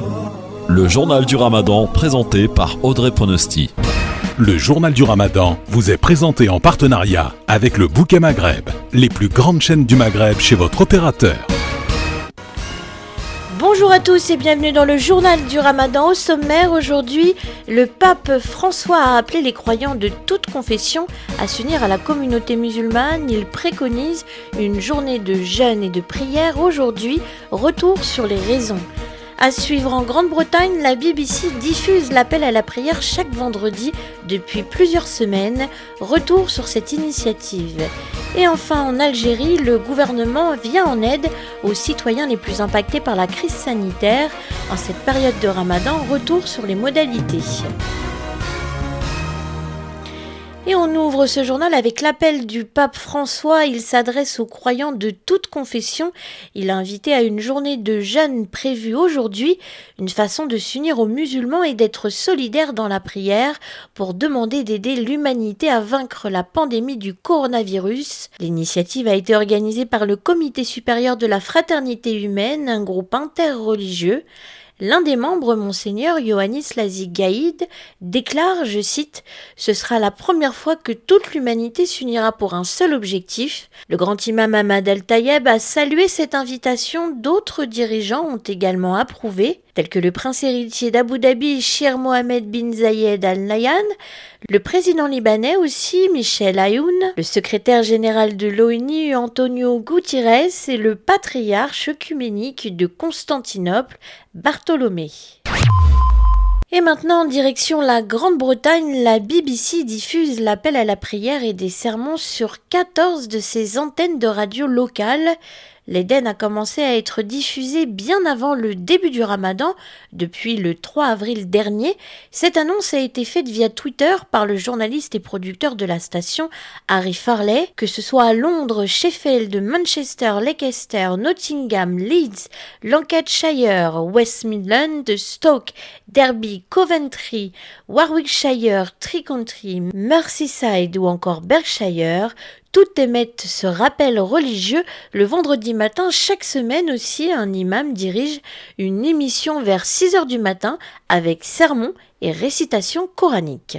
Le journal du Ramadan présenté par Audrey Pronosti. Le journal du Ramadan vous est présenté en partenariat avec le Bouquet Maghreb, les plus grandes chaînes du Maghreb chez votre opérateur. Bonjour à tous et bienvenue dans le journal du Ramadan. Au sommaire aujourd'hui, le pape François a appelé les croyants de toute confession à s'unir à la communauté musulmane. Il préconise une journée de jeûne et de prière. Aujourd'hui, retour sur les raisons. À suivre en Grande-Bretagne, la BBC diffuse l'appel à la prière chaque vendredi depuis plusieurs semaines. Retour sur cette initiative. Et enfin, en Algérie, le gouvernement vient en aide aux citoyens les plus impactés par la crise sanitaire. En cette période de Ramadan, retour sur les modalités. Et on ouvre ce journal avec l'appel du pape François. Il s'adresse aux croyants de toute confession. Il a invité à une journée de jeûne prévue aujourd'hui, une façon de s'unir aux musulmans et d'être solidaires dans la prière pour demander d'aider l'humanité à vaincre la pandémie du coronavirus. L'initiative a été organisée par le Comité supérieur de la fraternité humaine, un groupe interreligieux. L'un des membres, Monseigneur Ioannis Lazik Gaïd, déclare, je cite, « Ce sera la première fois que toute l'humanité s'unira pour un seul objectif. » Le grand imam Ahmad Al-Tayeb a salué cette invitation. D'autres dirigeants ont également approuvé, tels que le prince héritier d'Abu Dhabi, Sheikh Mohammed bin Zayed Al Nahyan, le président libanais aussi, Michel Aoun, le secrétaire général de l'ONU, Antonio Guterres, et le patriarche œcuménique de Constantinople, Bartholomé. Et maintenant, en direction la Grande-Bretagne, la BBC diffuse l'appel à la prière et des sermons sur 14 de ses antennes de radio locales. L'Éden a commencé à être diffusé bien avant le début du Ramadan, depuis le 3 avril dernier. Cette annonce a été faite via Twitter par le journaliste et producteur de la station, Harry Farley. Que ce soit à Londres, Sheffield, Manchester, Leicester, Nottingham, Leeds, Lancashire, West Midlands, Stoke, Derby, Coventry, Warwickshire, Tri-County, Merseyside ou encore Berkshire, toutes émettent ce rappel religieux. Le vendredi matin, chaque semaine aussi, un imam dirige une émission vers 6h du matin avec sermon et récitation coranique.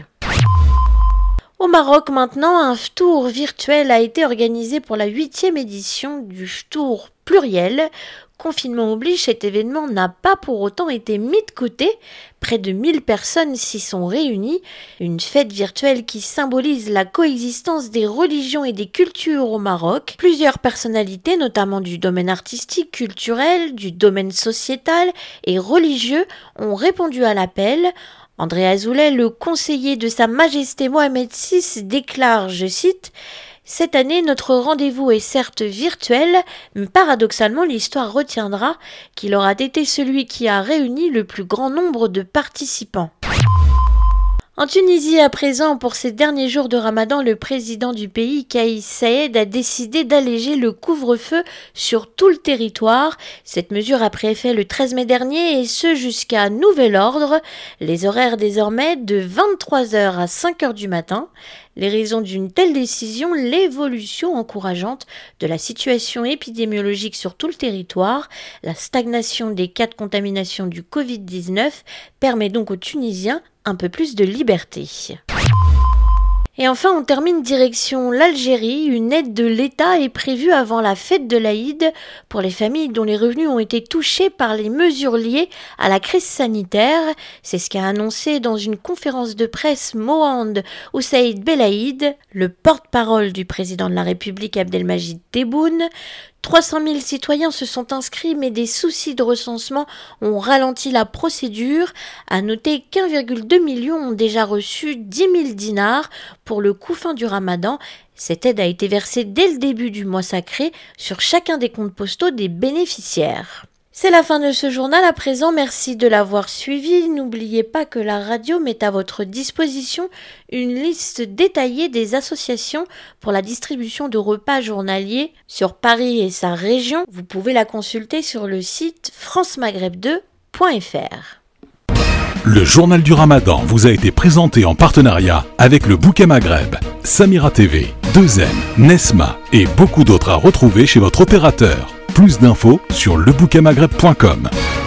Au Maroc maintenant, un ftour virtuel a été organisé pour la 8e édition du ftour pluriel. Confinement oblige, cet événement n'a pas pour autant été mis de côté. Près de 1000 personnes s'y sont réunies. Une fête virtuelle qui symbolise la coexistence des religions et des cultures au Maroc. Plusieurs personnalités, notamment du domaine artistique, culturel, du domaine sociétal et religieux, ont répondu à l'appel. André Azoulay, le conseiller de Sa Majesté Mohamed VI, déclare, je cite, « Cette année, notre rendez-vous est certes virtuel, mais paradoxalement, l'histoire retiendra qu'il aura été celui qui a réuni le plus grand nombre de participants. » En Tunisie, à présent, pour ces derniers jours de Ramadan, le président du pays, Kais Saied, a décidé d'alléger le couvre-feu sur tout le territoire. Cette mesure a pris effet le 13 mai dernier et ce jusqu'à nouvel ordre. Les horaires désormais de 23h à 5h du matin. Les raisons d'une telle décision, l'évolution encourageante de la situation épidémiologique sur tout le territoire, la stagnation des cas de contamination du Covid-19 permet donc aux Tunisiens un peu plus de liberté. Et enfin, on termine direction l'Algérie. Une aide de l'État est prévue avant la fête de l'Aïd pour les familles dont les revenus ont été touchés par les mesures liées à la crise sanitaire. C'est ce qu'a annoncé dans une conférence de presse Mohand Oussaïd Belaïd, le porte-parole du président de la République Abdelmajid Tebboune. 300 000 citoyens se sont inscrits, mais des soucis de recensement ont ralenti la procédure. À noter qu'1,2 million ont déjà reçu 10 000 dinars pour le coût fin du Ramadan. Cette aide a été versée dès le début du mois sacré sur chacun des comptes postaux des bénéficiaires. C'est la fin de ce journal à présent, merci de l'avoir suivi. N'oubliez pas que la radio met à votre disposition une liste détaillée des associations pour la distribution de repas journaliers sur Paris et sa région. Vous pouvez la consulter sur le site francemaghreb2.fr. Le journal du Ramadan vous a été présenté en partenariat avec le Bouquet Maghreb, Samira TV, 2M, Nesma et beaucoup d'autres à retrouver chez votre opérateur. Plus d'infos sur lebouquetmaghreb.com.